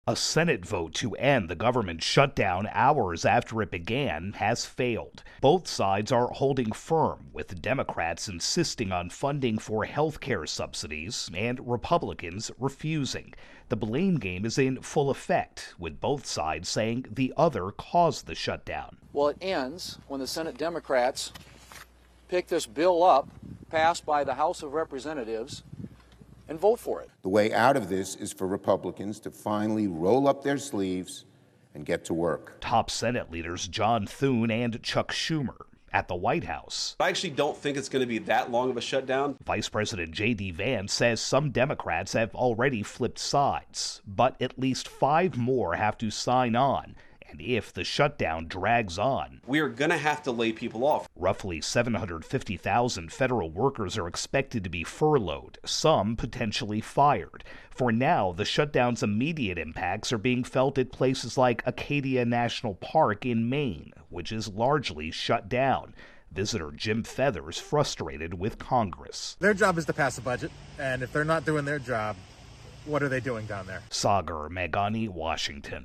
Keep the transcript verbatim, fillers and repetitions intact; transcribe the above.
A Senate vote to end the government shutdown hours after it began has failed. Both sides are holding firm, with Democrats insisting on funding for health care subsidies and Republicans refusing. The blame game is in full effect, with both sides saying the other caused the shutdown. Well, it ends when the Senate Democrats pick this bill up, passed by the House of Representatives, and vote for it. The way out of this is for Republicans to finally roll up their sleeves and get to work. Top Senate leaders John Thune and Chuck Schumer at the White House. I actually don't think it's going to be that long of a shutdown. Vice President J D Vance says some Democrats have already flipped sides, but at least five more have to sign on. And if the shutdown drags on, we are going to have to lay people off. Roughly seven hundred fifty thousand federal workers are expected to be furloughed, some potentially fired. For now, the shutdown's immediate impacts are being felt at places like Acadia National Park in Maine, which is largely shut down. Visitor Jim Feathers frustrated with Congress. Their job is to pass a budget, and if they're not doing their job, what are they doing down there? Sagar Meghani, Washington.